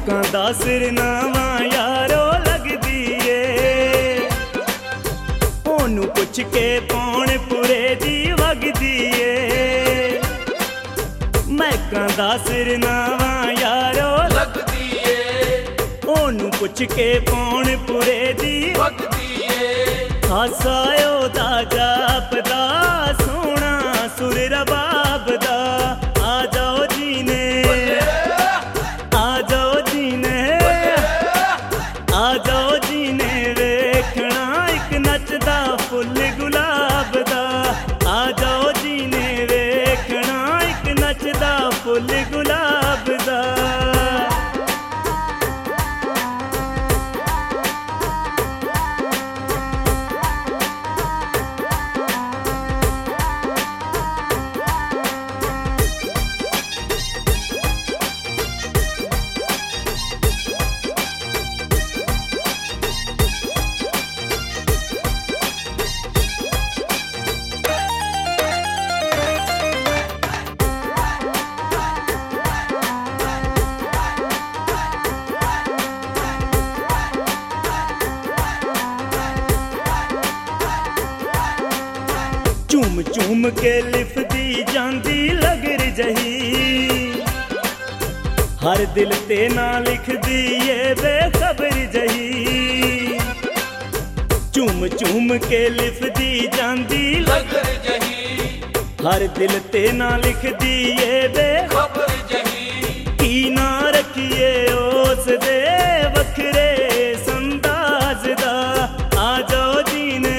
ਲੋਕਾਂ ਦਾ ਸਿਰਨਾਵਾ ਯਾਰੋ ਲੱਗਦੀ ਏ, ਉਹਨੂੰ ਪੁੱਛ ਕੇ ਪੌਣ ਪੁਰੇ ਦੀ ਵਗਦੀ ਏ। ਮਹਿਕਾਂ ਦਾ ਸਿਰਨਾਵਾ ਯਾਰੋ ਲੱਗਦੀ ਏ, ਉਹਨੂੰ ਪੁੱਛ ਕੇ ਪੌਣ ਪੁਰੇ ਦੀ ਵਗਦੀ ਏ। ਹਾਸਾ ਉਹਦਾ ਜਾਪਦਾ ਸੋਹਣਾ ਸੁਰ ਰਬਾਬ ਦਾ। ਆ ਜਾਓ ਜੀ ਨੇ, ਆ ਜਾਓ ਜੀ ਨੇ, ਆ ਜਾਓ ਜੀ ਨੇ ਵੇਖਣਾ ਇੱਕ ਨੱਚਦਾ ਫੁੱਲ ਗੁਲਾਬ ਦਾ। ਆ ਜਾਓ ਜੀ ਨੇ ਵੇਖਣਾ ਇੱਕ ਨੱਚਦਾ ਫੁੱਲ ਗੁਲਾਬ ਦਾ। ਝੂਮ ਝੂਮ ਕੇ ਲਿਫਦੀ ਜਾਂਦੀ ਲਗਰ ਜਹੀ, ਹਰ ਦਿਲ ਤੇ ਨਾ ਲਿਖਦੀ ਏ ਬੇਖਬਰ ਜਹੀ। ਝੂਮ ਝੂਮ ਕੇ ਲਿਫਦੀ ਜਾਂਦੀ ਲਗਰ ਜਹੀ, ਹਰ ਦਿਲ ਤੇ ਨਾ ਲਿਖਦੀ ਏ ਖਬਰ ਜਹੀ। ਕੀ ਨਾ ਰੱਖੀਏ ਉਸ ਦੇ ਵੱਖਰੇ ਸੰਦਾਜ਼ ਦਾ। ਆ ਜਾਓ ਜੀ ਨੇ,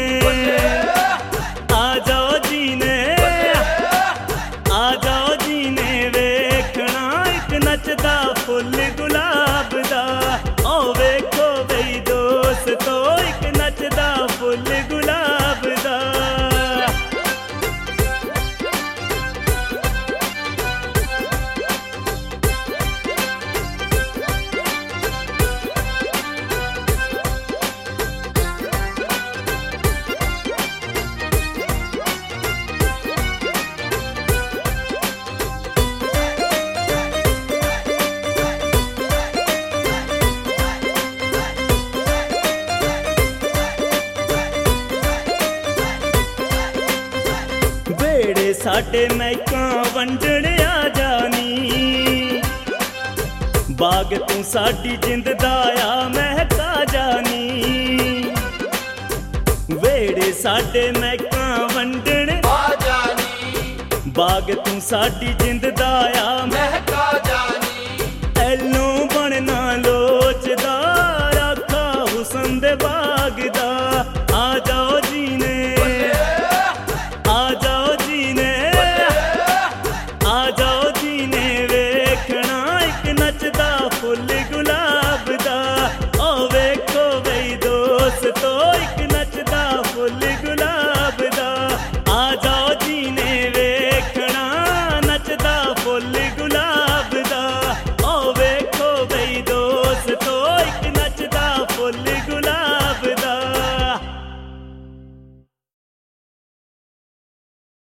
ਆ ਜਾਓ ਜੀ ਨੇ, ਆ ਜਾਓ ਜੀ ਨੇ ਵੇਖਣਾ ਇੱਕ ਨੱਚਦਾ ਫੁੱਲ ਗੁਲਾਬ ਦਾ। ਓ ਵੇਖੋ ਬਈ ਦੋਸਤੋ ਇੱਕ ਨੱਚਦਾ ਫੁੱਲ ਗੁਲਾਬ ਦਾ। ਵੇੜੇ ਸਾਡੇ ਮਹਿਕਾਂ ਵੰਡਣ ਆ ਜਾਨੀ, ਬਾਗ ਤੂੰ ਸਾਡੀ ਜਿੰਦ ਦਾ ਆ ਮਹਿਕਾ ਜਾਨੀ। ਵੇੜੇ ਸਾਡੇ ਮਹਿਕਾਂ ਵੰਡਣ ਆ ਜਾਨੀ, ਬਾਗ ਤੂੰ ਸਾਡੀ ਜਿੰਦ ਦਾ ਆ ਮਹਿਕਾ ਜਾਨੀ।